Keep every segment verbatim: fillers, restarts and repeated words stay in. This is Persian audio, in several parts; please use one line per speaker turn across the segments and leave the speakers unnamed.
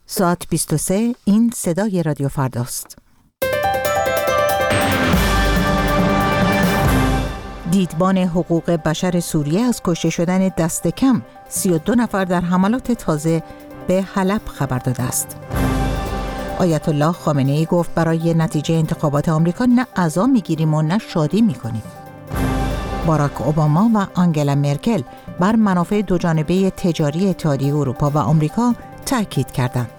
ساعت بیست و سه، این صدای رادیو فرداست. دیدبان حقوق بشر سوریه از کشته شدن دست کم سی و دو نفر در حملات تازه به حلب خبر داده است. آیت الله خامنه ای گفت برای نتیجه انتخابات آمریکا نه عزا میگیریم و نه شادی میکنیم. باراک اوباما و آنگلا مرکل بر منافع دوجانبه تجاری اتحادیه اروپا و آمریکا تاکید کردند.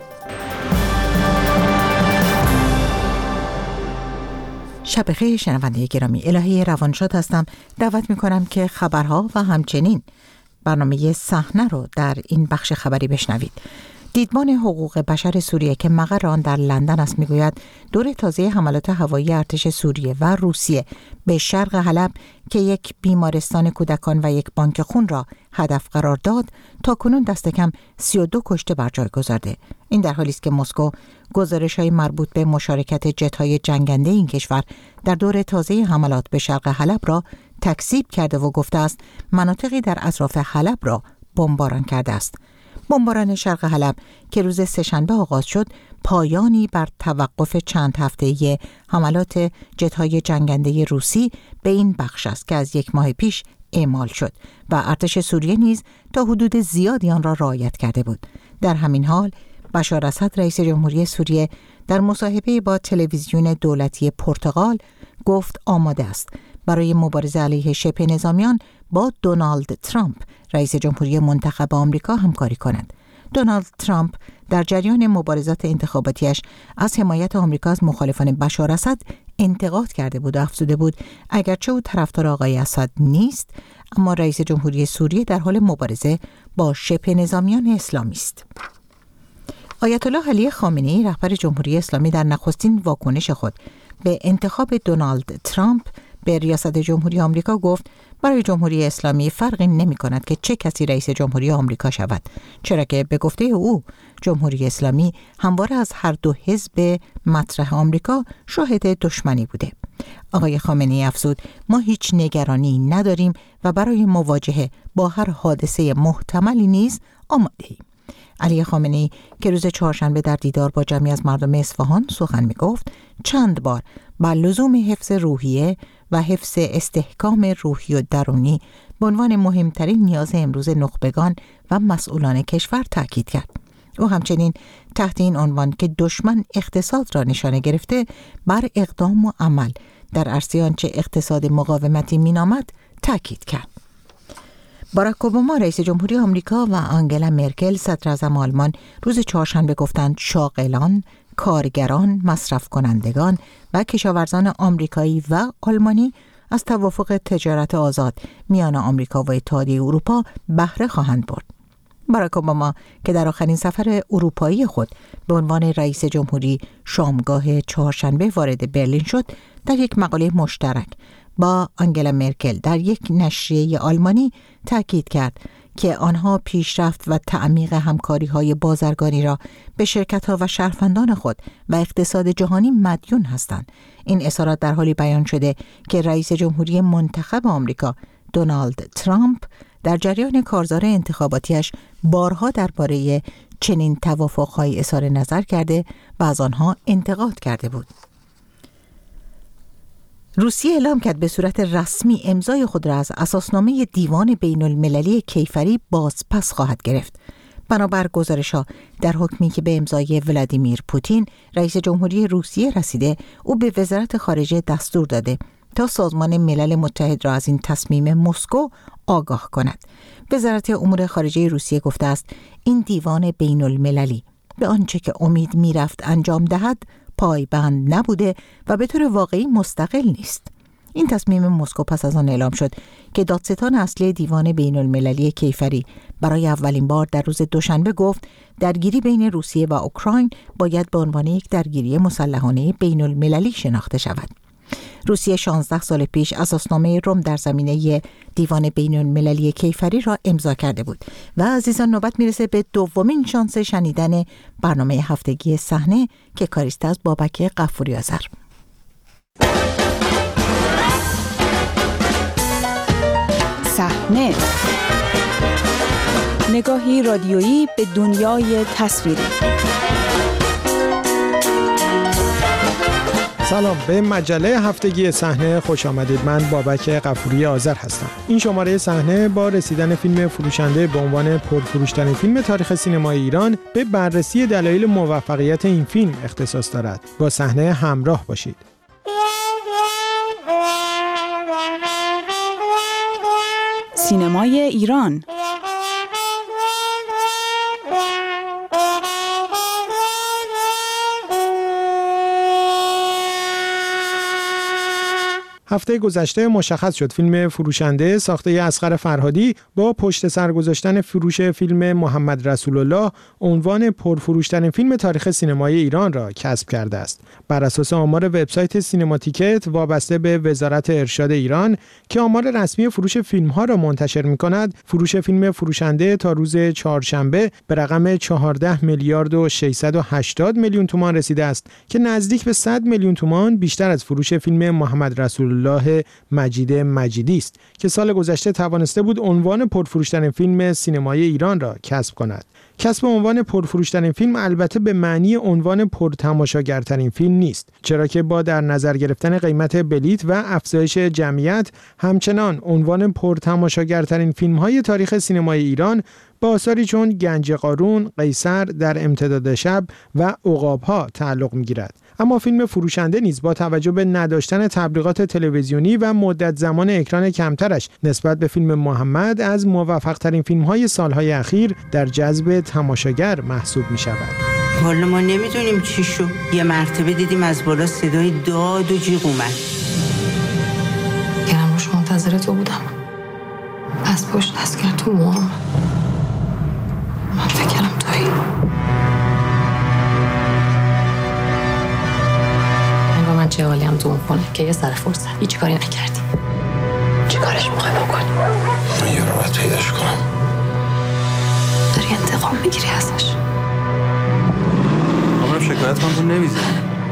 شب بخیر شنونده گرامی، الهی روانشاد هستم. دعوت میکنم که خبرها و همچنین برنامه صحنه رو در این بخش خبری بشنوید. دیدبان حقوق بشر سوریه که مقر آن در لندن است میگوید دور تازه حملات هوایی ارتش سوریه و روسیه به شرق حلب که یک بیمارستان کودکان و یک بانک خون را هدف قرار داد تا کنون دست کم سی و دو کشته بر جای گذارده. این در حالی است که مسکو گزارش‌های مربوط به مشارکت جت‌های جنگنده این کشور در دور تازه حملات به شرق حلب را تکذیب کرده و گفته است مناطقی در اطراف حلب را بمباران کرده است. بمباران شرق حلب که روز سه‌شنبه آغاز شد پایانی بر توقف چند هفته‌ای حملات جت‌های جنگنده روسی به این بخش است که از یک ماه پیش اعمال شد و ارتش سوریه نیز تا حدود زیادی آن را رعایت کرده بود. در همین حال بشار اسد رئیس جمهوری سوریه در مصاحبه با تلویزیون دولتی پرتغال گفت آماده است برای مبارزه علیه شبه نظامیان با دونالد ترامپ رئیس جمهوری منتخب آمریکا همکاری کند. دونالد ترامپ در جریان مبارزات انتخاباتیش از حمایت آمریکا از مخالفان بشار اسد انتقاد کرده بود و افزوده بود اگرچه او طرفدار آقای اسد نیست، اما رئیس جمهوری سوریه در حال مبارزه با شبه نظامیان اسلامی است. آیت الله علی خامنه ای رهبر جمهوری اسلامی در نخستین واکنش خود به انتخاب دونالد ترامپ به ریاست جمهوری آمریکا گفت برای جمهوری اسلامی فرقی نمی کند که چه کسی رئیس جمهوری آمریکا شود، چرا که به گفته او جمهوری اسلامی همواره از هر دو حزب مطرح آمریکا شاهد دشمنی بوده. آقای خامنه ای افزود ما هیچ نگرانی نداریم و برای مواجهه با هر حادثه محتملی نیز آماده ایم. علی خامنه ای که روز چهارشنبه در دیدار با جمعی از مردم اصفهان سخن می گفت چند بار بر لزوم حفظ روحیه و حفظ استحکام روحی و درونی به عنوان مهمترین نیاز امروز نخبگان و مسئولان کشور تاکید کرد. او همچنین تحت این عنوان که دشمن اقتصاد را نشانه گرفته بر اقدام و عمل در عرصه آنچه اقتصاد مقاومتی مینامد تاکید کرد. باراک اوباما رئیس جمهوری آمریکا و آنگلا مرکل صدر اعظم آلمان روز چهارشنبه گفتند شاغلان، کارگران، مصرف کنندگان و کشاورزان آمریکایی و آلمانی از توافق تجارت آزاد میان آمریکا و اتحادیه اروپا بهره خواهند برد. باراک اوباما که در آخرین سفر اروپایی خود به عنوان رئیس جمهوری شامگاه چهارشنبه وارد برلین شد، در یک مقاله مشترک با آنگلا مرکل در یک نشریه آلمانی تاکید کرد که آنها پیشرفت و تعمیق همکاری‌های بازرگانی را به شرکت‌ها و شهروندان خود و اقتصاد جهانی مدیون هستند. این اظهارات در حالی بیان شده که رئیس جمهوری منتخب آمریکا دونالد ترامپ در جریان کارزار انتخاباتیش بارها درباره چنین توافق‌هایی اظهار نظر کرده و از آنها انتقاد کرده بود. روسیه اعلام کرد به صورت رسمی امضای خود را از اساسنامه دیوان بین المللی کیفری بازپس خواهد گرفت. بنابر گزارش‌ها در حکمی که به امضای ولادیمیر پوتین رئیس جمهوری روسیه رسیده، او به وزارت خارجه دستور داده تا سازمان ملل متحد را از این تصمیم مسکو آگاه کند. وزارت امور خارجه روسیه گفته است این دیوان بین المللی به آنچه که امید می‌رفت انجام دهد پایبند نبوده و به طور واقعی مستقل نیست. این تصمیم مسکو پس از آن اعلام شد که دادستان اصلی دیوان بین المللی کیفری برای اولین بار در روز دوشنبه گفت درگیری بین روسیه و اوکراین باید به عنوان یک درگیری مسلحانه بین المللی شناخته شود. روسیه شانزده سال پیش اساسنامه روم در زمینه دیوان بین المللی کیفری را امضا کرده بود. و عزیزان نوبت میرسه به دومین شانس شنیدن برنامه هفتگی صحنه که کاریست از بابک غفوری آذر.
صحنه نگاهی رادیویی به دنیای تصویری.
سلام، به مجله هفتگی صحنه خوش آمدید. من بابک غفوری آذر هستم. این شماره صحنه با رسیدن فیلم فروشنده به عنوان پرفروش‌ترین فیلم تاریخ سینمای ایران به بررسی دلایل موفقیت این فیلم اختصاص دارد. با صحنه همراه باشید.
سینمای ایران.
هفته گذشته مشخص شد فیلم فروشنده ساخته اصغر فرهادی با پشت سر گذاشتن فروش فیلم محمد رسول الله عنوان پرفروش‌ترین فیلم تاریخ سینمای ایران را کسب کرده است. بر اساس آمار وبسایت سینماتیکت وابسته به وزارت ارشاد ایران که آمار رسمی فروش فیلم‌ها را منتشر می‌کند، فروش فیلم فروشنده تا روز چهارشنبه به رقم چهارده میلیارد و ششصد و هشتاد میلیون تومان رسیده است که نزدیک به صد میلیون تومان بیشتر از فروش فیلم محمد رسول الله مجید مجیدی است که سال گذشته توانسته بود عنوان پرفروش‌ترین فیلم سینمای ایران را کسب کند. کسب عنوان پرفروش‌ترین فیلم البته به معنی عنوان پرتماشاگرترین فیلم نیست، چرا که با در نظر گرفتن قیمت بلیت و افزایش جمعیت همچنان عنوان پرتماشاگرترین فیلم‌های تاریخ سینمای ایران با آثاری چون گنج قارون، قیصر، در امتداد شب و عقاب‌ها تعلق می‌گیرد. اما فیلم فروشنده نیز با توجه به نداشتن تبلیغات تلویزیونی و مدت زمان اکران کمترش نسبت به فیلم محمد از موفق‌ترین فیلم‌های سال‌های اخیر در جذب تماشاگر محسوب می‌شود.
والا ما نمی‌دونیم چی شو. یه مرتبه دیدیم از بالا صدای داد و جیغ اومد.
گرم روش منتظر تو بودم. از پشت دست کرد تو موام. من فکرم تویی. من چه حالی هم تو اون خونه که یه سر فرصت هیچ کاری نکردی. چی کارش میخوای بکنی؟
من یه رو باید پیداش کنم.
داری انتقام میگیری ازش.
همونم شکایت من تو نمیزنی.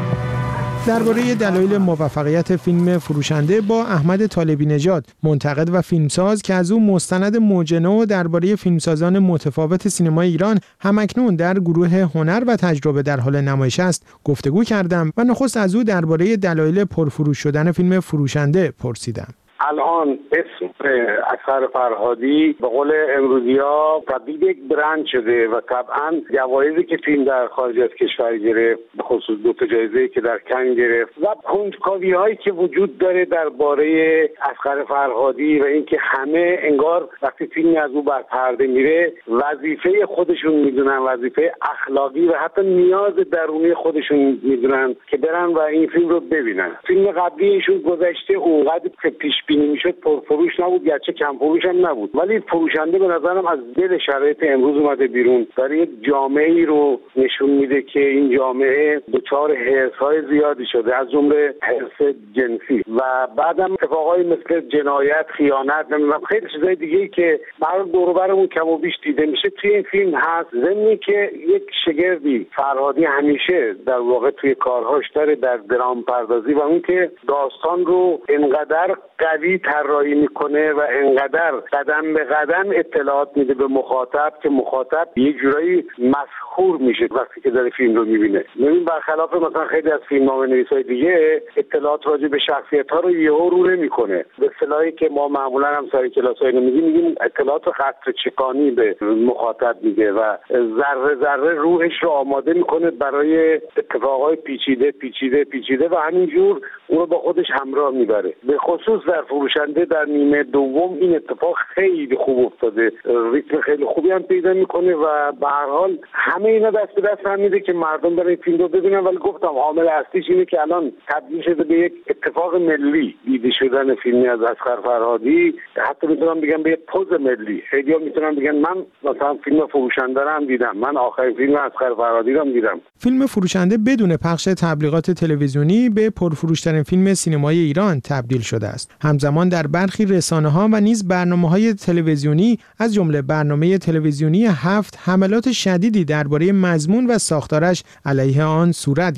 درباره دلایل موفقیت فیلم فروشنده با احمد طالبی نژاد، منتقد و فیلمساز که از او مستند موج نو درباره فیلمسازان متفاوت سینمای ایران همکنون در گروه هنر و تجربه در حال نمایش است، گفتگو کردم و نخست از او درباره دلایل پرفروش شدن فیلم فروشنده پرسیدم.
الان اسم اصغر فرهادی به قول امروزی‌ها تبدیل یک برند شده و طبعا جوایزی که فیلم در خارج از کشور گرفت، به خصوص دو تا جایزه که در کن گرفت و کنجکاوی هایی که وجود داره درباره اصغر فرهادی و اینکه همه انگار وقتی فیلمی از او بر پرده میره وظیفه خودشون میدونن، وظیفه اخلاقی و حتی نیاز درونی خودشون میدونن که برن و این فیلم رو ببینن. فیلم قبلی ایشون گذشته اونقدر که پیش بینی میشد پرفروش نبود، گرچه کم فروش هم نبود، ولی فروشنده به نظرم از دل شرایط امروز اومده بیرون، داره یک جامعه‌ای رو نشون میده که این جامعه دچار حرص‌های زیادی شده، از جمله حرص جنسی و بعدم اتفاقای مثل جنایت، خیانت، نمیدونم خیلی چیزای دیگه‌ای که برای دور و برمون کم و بیش دیده میشه توی این فیلم هست. ضمنی که یک شگردی فرهادی همیشه در واقع توی کارهاش داره در درام پردازی و اون که داستان رو انقدر قوی طراحی میکنه و انقدر قدم به قدم اطلاعات میده به مخاطب که مخاطب یه جورایی مسحور میشه وقتی که داره فیلم رو میبینه. ببین برخلاف مثلا خیلی از فیلمنامه‌نویسای دیگه اطلاعات راجع به شخصیت‌ها رو یهو رو نمیکنه. به اصطلاحی که ما معمولا هم سر کلاس‌های میگیم میگیم اطلاعات قطره چکانی به مخاطب میده و ذره ذره روحش رو آماده میکنه برای اتفاقای پیچیده پیچیده پیچیده و همینجور اون رو با خودش همراه میبره. به خصوص در فروشنده در نیمه دوم این اتفاق خیلی خوب افتاده، ریتم خیلی خوبی هم پیدا میکنه و به هر حال همه اینا دست به دست هم میده که مردم برای فیلم رو ببینن. ولی گفتم عامل اصلیش اینه که الان تبدیل شده به یک اتفاق ملی دیده شدن فیلمی از اصغر فرهادی، حتی میتونم بگم به یک پوز ملی. خیلی‌ها میتونن بگن من مثلا فیلم فروشنده رو هم دیدم، من آخرین فیلم اصغر فرهادی رو هم دیدم.
فیلم فروشنده بدون پخش تبلیغات تلویزیونی به پرفروش‌ترین فیلم سینمای ایران تبدیل شده است. همزمان در برخی رسانه‌ها و نیز برنامه‌های تلویزیونی از جمله برنامه تلویزیونی هفت حملات شدیدی درباره مضمون و ساختارش علیه آن صورت گرفت.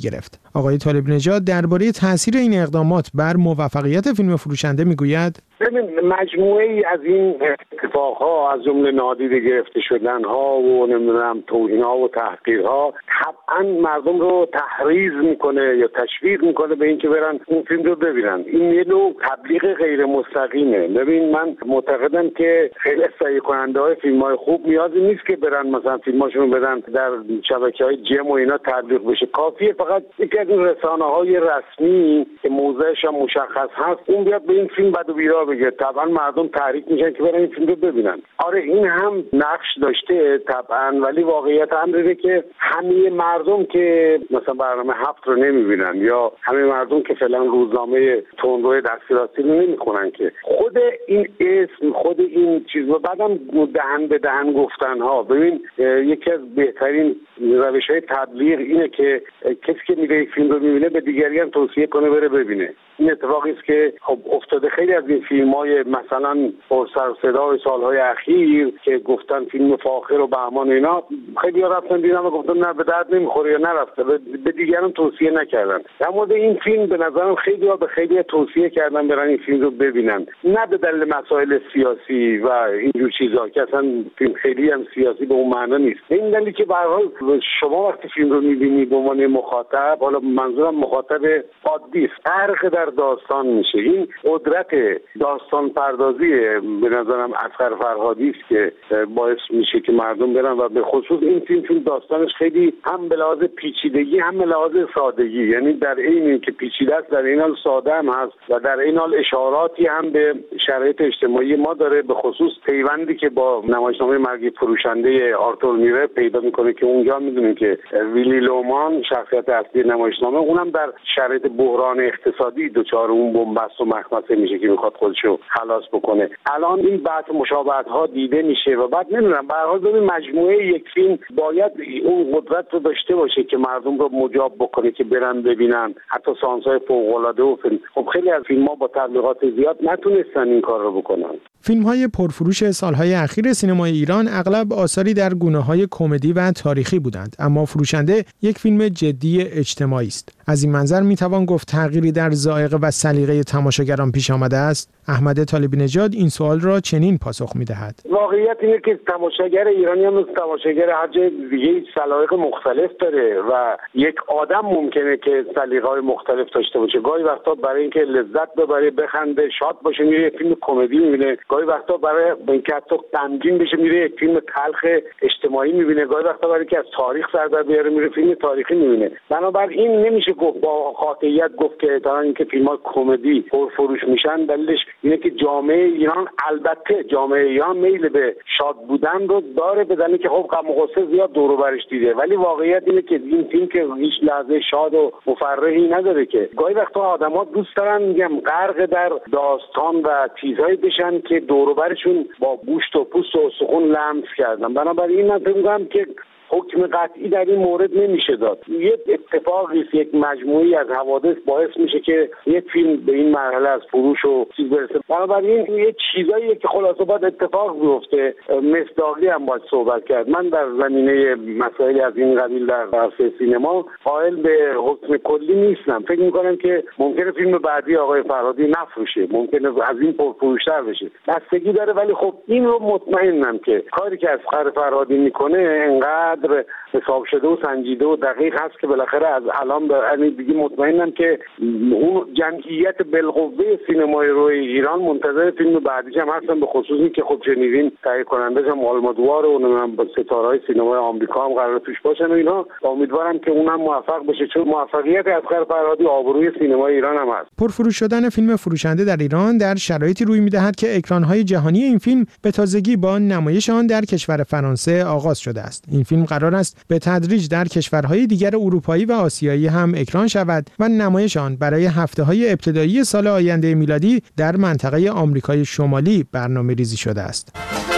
آقای طالب نژاد درباره تاثیر این اقدامات بر موفقیت فیلم فروشنده میگوید:
ببین، مجموعه ای از این اتفاقها از جمله نادیده گرفته شدنها و نمیدونم توهین‌ها و تحقیرها طبعا مردم رو تحریض میکنه یا تشویق میکنه به اینکه برن اون فیلم رو ببینن. این یه نوع تبلیغ غیر مستقیمه. ببین، من معتقدم که خیلی تهیه کننده های فیلم های خوب نیازی نیست که برن مثلا فیلماشون رو بدن در شبکه‌های جم و اینا تبلیغ بشه. کافیه فقط یکی از این رسانه‌های رسمی که موضعش هم مشخص هست اون بیاد به این فیلم بد و بیرا بگه، طبعا مردم تحریک میشن که برن این فیلم رو ببینن. آره، این هم نقش داشته طبعا، ولی واقعیت امر اینه که همه مردم که مثلا برنامه هفت رو نمیبینن یا همه مردم که فعلا روزنامه تندروی دستی راستی رو نمیخونن، که خود این اسم، خود این چیز و بعدم دهن به دهن گفتن ها. ببین، یکی از بهترین روش‌های تبلیغ اینه که کسی که میره فیلم رو میبینه به دیگری هم توصیه کنه بره ببینه. این اتفاقی است که خب افتاده. خیلی از این فیلم‌های مثلا پر سر و صدای سال‌های اخیر که گفتن فیلم فاخر و بهمان اینا، خیلی ها رفتن دیدن و گفتن نه به درد نمیخوره یا نرفته، به دیگران توصیه نکردن. در مورد این فیلم به نظرم خیلی ها به خیلی توصیه کردن برن این فیلم رو ببینن، نه به دلیل مسائل سیاسی و اینجور چیزا که اصلا فیلم خیلی هم سیاسی به اون معنا نیست. این دلیلی که به هر حال شما وقتی فیلم رو می‌بینی به عنوان مخاطب، حالا منظورم مخاطب عادی است، فرق در داستان میشه. این قدرت داستان پردازی به نظرم اصغر فرهادی است که باعث میشه که مردم برن و به خصوص این فیلم فیلم داستانش خیلی هم به لحاظ پیچیدگی هم به لحاظ سادگی، یعنی در این که پیچیده است در این حال ساده هم هست و در این حال اشاراتی هم به شرایط اجتماعی ما داره، به خصوص پیوندی که با نمایشنامه مرگ فروشنده آرتور میره پیدا میکنه که اونجا میدونیم که ویلی لومان شخصیت اصلی نمایشنامه اونم در شرایط بحران اقتصادی دچار اون بنبست و مخمسه میشه که میخواد خودشو خلاص بکنه. الان این بحث مشابهت ها دیده میشه و بعد نمیدونم به هر حال ببین مجموعه یک فیلم باید اون قدرت رو داشته باشه که مردم رو مجاب بکنه که برن ببینن، حتی سانس‌های فوق‌العاده و فیلم. خب خیلی از فیلم‌ها با تبلیغات زیاد نتونستن این کار رو بکنن.
فیلم‌های پرفروش سال‌های اخیر سینمای ایران اغلب آثاری در گونه‌های کمدی و تاریخی بودند، اما فروشنده یک فیلم جدی اجتماعی است. از این منظر میتوان گفت تغییری در ذائقه و سلیقه تماشاگران پیش آمده است. احمد طالبی نژاد این سوال را چنین پاسخ می‌دهد:
واقعیت اینه که تماشاگر ایرانی هم مثل تماشاگر هر جای دیگه سلیقه مختلف داره و یک آدم ممکنه که سلیقه‌های مختلف داشته باشه. گاهی وقتا برای اینکه لذت ببره، بخنده، شاد باشه میره یک فیلم کمدی می‌بینه، گاهی وقتا برای اینکه حتی غمگین بشه میره یک فیلم تلخ اجتماعی می‌بینه، گاهی وقتا برای اینکه از تاریخ سر در بیاره میره فیلم تاریخی می‌بینه. بنابراین نمیشه گفت با قاطعیت گفت که تا اینکه فیلم‌های کمدی پرفروش میشن دلیلش اینه که جامعه ایران، البته جامعه ایران میل به شاد بودن رو داره، به دلیلی که خب غم و غصه زیاد دور و برش دیده، ولی واقعیت اینه که این فیلم که هیچ لحظه شاد و مفرحی نداره. که گاهی وقتا آدم‌ها دوست دارن میگم غرق در داستان و چیزهایی بشن که دور و برشون با گوشت و پوست و استخوان لمس کردن. بنابراین من فکر می‌کنم که حکم قطعی در این مورد نمیشه داد. یک اتفاقی است، یک مجموعی از حوادث باعث میشه که یک فیلم به این مرحله از فروش و چیز برسه. بنابراین یه چیزاییه که خلاصه باید اتفاق بیفته. مصداقی هم باید صحبت کرد. من در زمینه مسائلی از این قبیل در عرصه سینما قائل به حکم کلی نیستم. فکر میکنم که ممکنه فیلم بعدی آقای فرهادی نفروشه، ممکنه از این پرفروش‌تر بشه، بستگی داره. ولی خب این رو مطمئنم که کاری که اصغر فرهادی میکنه انقدر حساب شده و سنجیده و دقیق هست که بالاخره از الان به یعنی دیگه مطمئنم که اون جمعیت بالقوه سینمای روی ایران منتظر فیلم بعدیش هم هستن، به خصوصی که خب شنیدین تهیه کنندش هم آلمودوار و اونم با ستاره‌های سینمای آمریکا هم قرار توش باشن و اینا. امیدوارم که اونم موفق بشه، چون موفقیت اصغر فرهادی آبروی سینمای ایران هم هست.
پرفروش شدن فیلم فروشنده در ایران در شرایطی روی می‌دهد که اکران‌های جهانی این فیلم به تازگی با نمایش آن در کشور فرانسه آغاز شده است. این فیلم قرار است به تدریج در کشورهای دیگر اروپایی و آسیایی هم اکران شود و نمایش آن برای هفته‌های ابتدایی سال آینده میلادی در منطقه آمریکای شمالی برنامه‌ریزی شده است.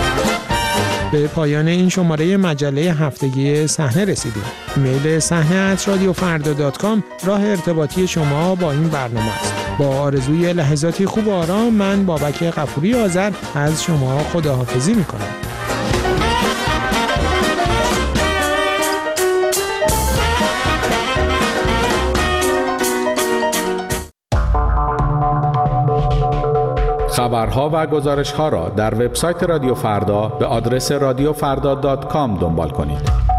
به پایان این شماره مجله هفتگی صحنه رسیدیم. ایمیل صحنه ات رادیو فردا دات کام راه ارتباطی شما با این برنامه است. با آرزوی لحظاتی خوب و آرام، من بابک غفوری آذر از شما خداحافظی می‌کنم.
خبرها و گزارش‌ها را در وبسایت رادیو فردا به آدرس رادیو فردا دات کام دنبال کنید.